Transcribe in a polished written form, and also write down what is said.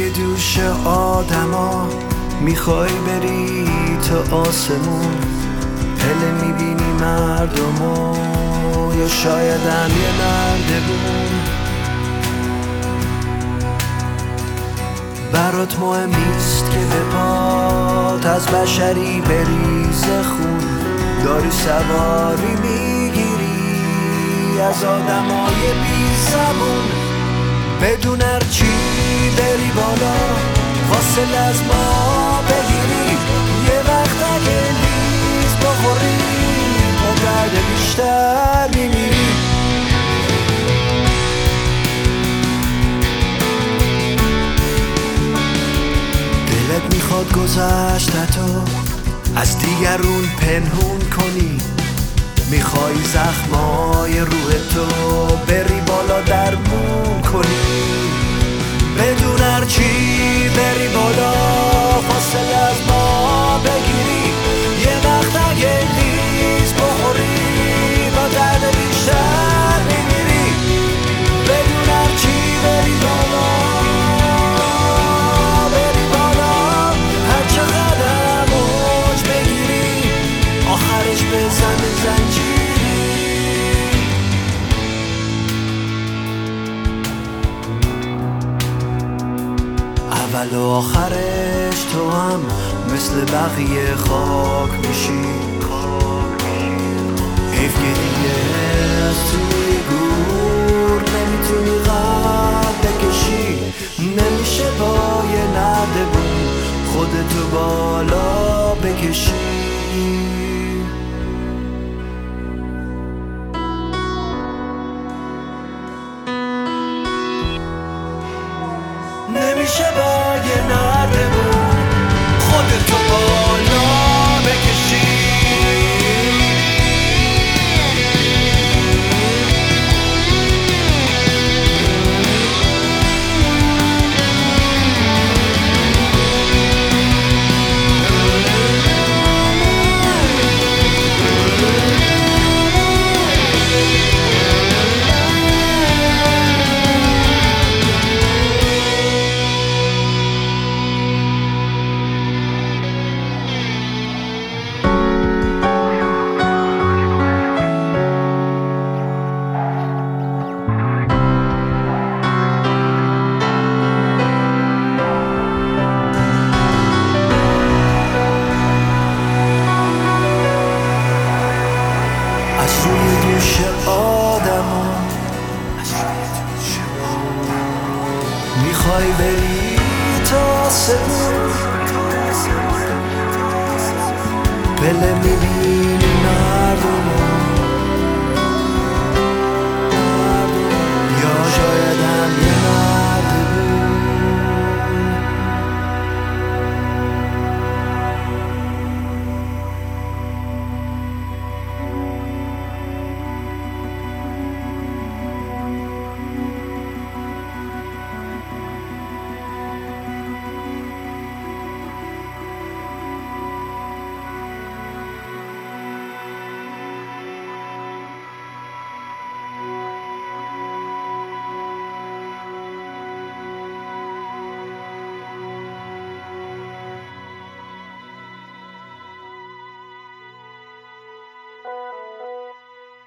روی دوش آدما میخوای بری تا آسمون، پله میبینی مردمو یا شایدم یه نردبون. برات مهم نیست که به پات از بشری بریزه خون، داری سواری میگیری از آدمای بی زبون. بدون هرچی بری بالا فاصله از ما بگیری، یه وقت اگه لیز بخوری با درد بیشتر میمیری. دلت میخواد گذشتتو از دیگرون پنهون کنی، میخوای زخمای روح تو بری بالا درمون کنی. بدون هرچی بری بالا فاصله از ما بگیری، یه وقت اگه لیز بخوری با درد بیشتر میمیری. بدون هرچی بری بالا هر چقدر موج بگیری آخرش بزن زنجیری. اول و آخرش تو هم مثل بقیه خاک میشی. حیف که دیگه از توی گور نمیتونی قد بکشی، نمیشه با یه نردبون خودتو بالا بکشی. نمیشه با یه نردبون خودتو بالا بکشی. از روی دوش آدما میخوای بری تا آسمون، پله